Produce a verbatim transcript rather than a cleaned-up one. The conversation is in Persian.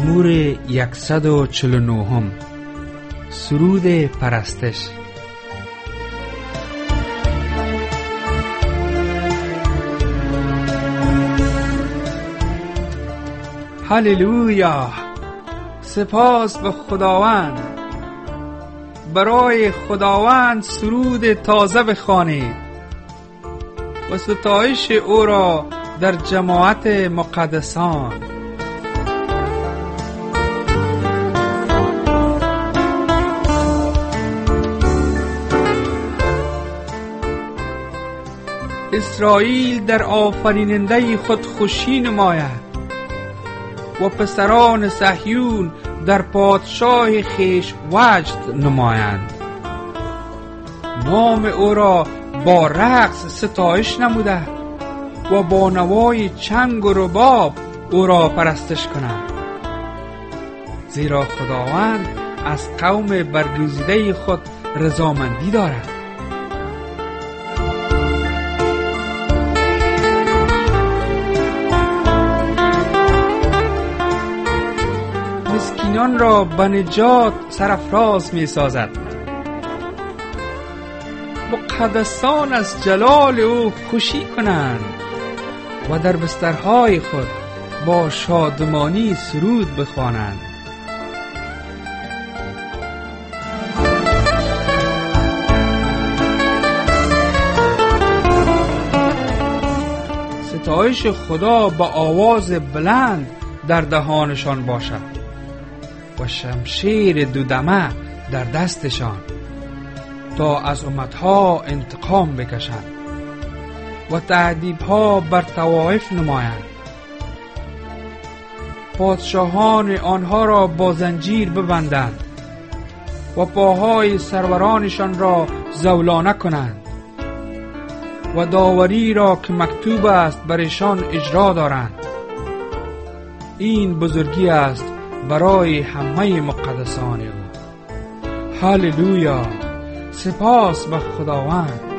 مزمور صد و چهل و نه، سرود پرستش. هللویا، سپاس به خداوند. برای خداوند سرود تازه بخوانید و ستایش او را در جماعت مقدسان. اسرائیل در آفریننده خود خوشی نماید و پسران صهیون در پادشاه خویش وجد نمایند. نام او را با رقص ستایش نموده و با نوای چنگ و رباب او را پرستش کنند، زیرا خداوند از قوم برگزیده خود رضامندی دارد. مسکینان را به نجات سرافراز می سازد. مقدسان از جلال او خوشی کنند و در بسترهای خود با شادمانی سرود بخوانند. ستایش خدا با آواز بلند در دهانشان باشد و شمشیر دودمه در دستشان، تا از امتها انتقام بکشند و تعذیبها بر طوایف نمایند. پادشاهان آنها را با زنجیر ببندند و پاهای سرورانشان را زولانه کنند و داوری را که مکتوب است برشان اجرا دارند. این بزرگی است برای همه مقدسان او. هللویا، سپاس به خداوند.